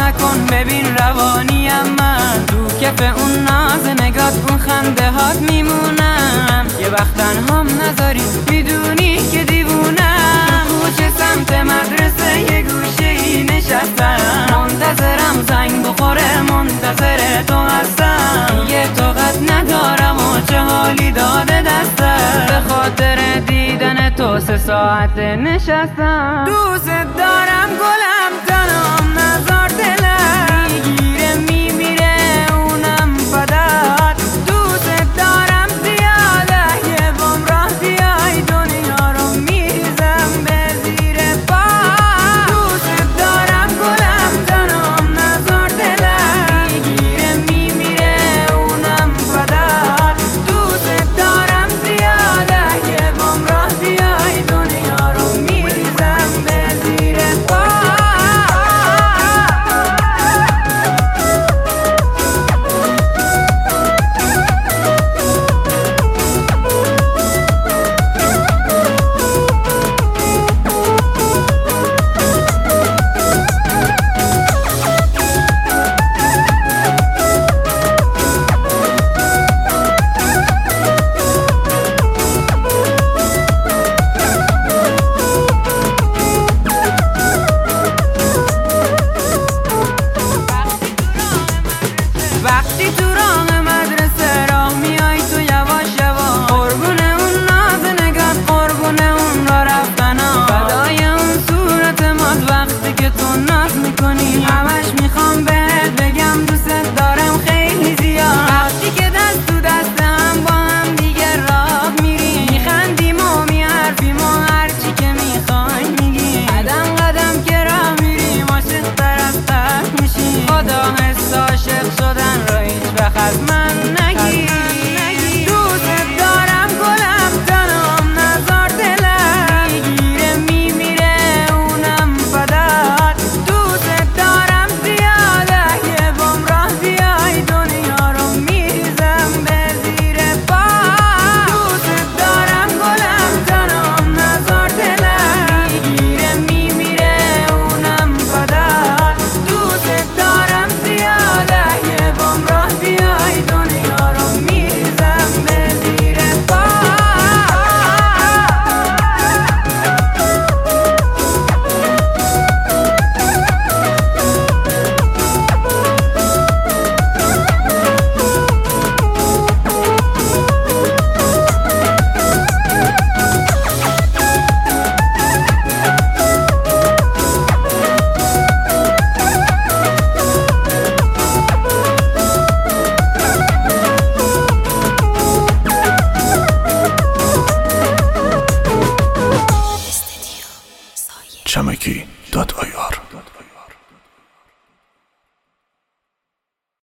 نکن ببین روانیم من، تو کف اون ناز نگات اون خنده هات میمونم. یه وقت تنهام نذاری میدونی که دیوونم. کوچه سمت مدرسه یه گوشه ای نشستم، منتظرم زنگ بخوره منتظر تو هستم. یه طاقت ندارم و چه حالی داده دستم، به خاطر دیدن تو 3 ساعت نشستم. دوست دارم گلم تنام نزار دلم، میگیره میمیره اونم فدات. دوست دارم زیاده یه بام راه بیای، دنیا رو میریزم به زیر پات. دوست دارم گلم تنام نزار دلم، میگیره میمیره اونم فدات. دوست دارم زیاده یه بام راه بیای، دنیا رو میریزم به زیر پات. وقتی تو راه مدرسه راه میای تو یواش یواش، قربونه اون ناز نگات قربونه اون را رفتنا، فدای اون صورت مات وقتی که تو ناز میکنی.